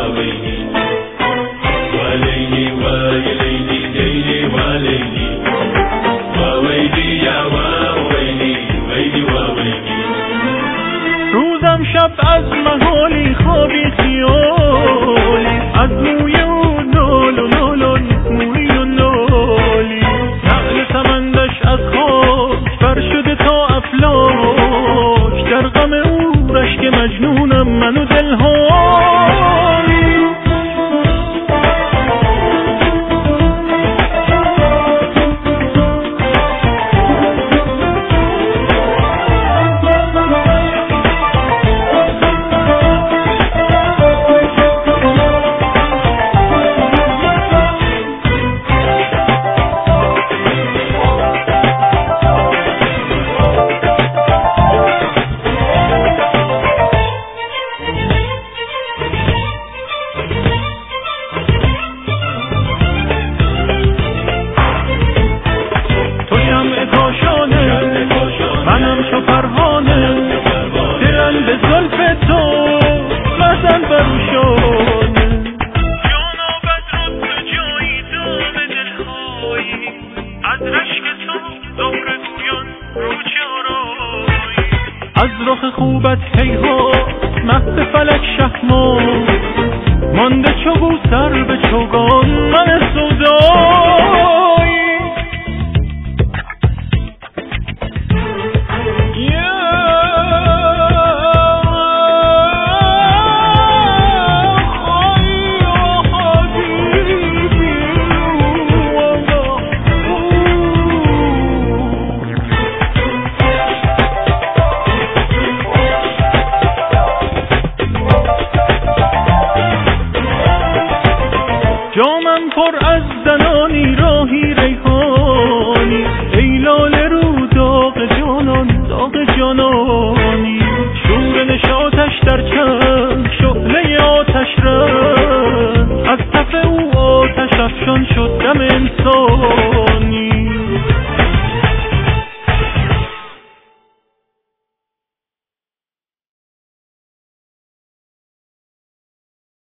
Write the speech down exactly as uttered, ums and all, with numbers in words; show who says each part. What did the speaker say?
Speaker 1: ويلي وليلي ويليلي ليلي وليلي وويلي يا وويلي ويلي وويلي.
Speaker 2: روزم شب از محالی خوابی خیالی از موی و نال و نالان موی و نالی نقل سمندش از خاک بر شده تا افلاک در غم او رشک مجنونم من و دلهالی. منم چو پروانه دلم به زلف تو مزن بروشانه جانا بدرد به جایی دام دلهایی از رشک تو زهر گویان رو چارایی از رخ خوبت هیها مست فلک شهما مانده چو بو سر به چوگان من سودایی. جامم پر از زنانی راهی ریحانی ای لاله رو داغ جانان داغ جانانی شور نشاطش در چشم شعله آتش رنگ از تف او آتش افشان شد دم انسانی.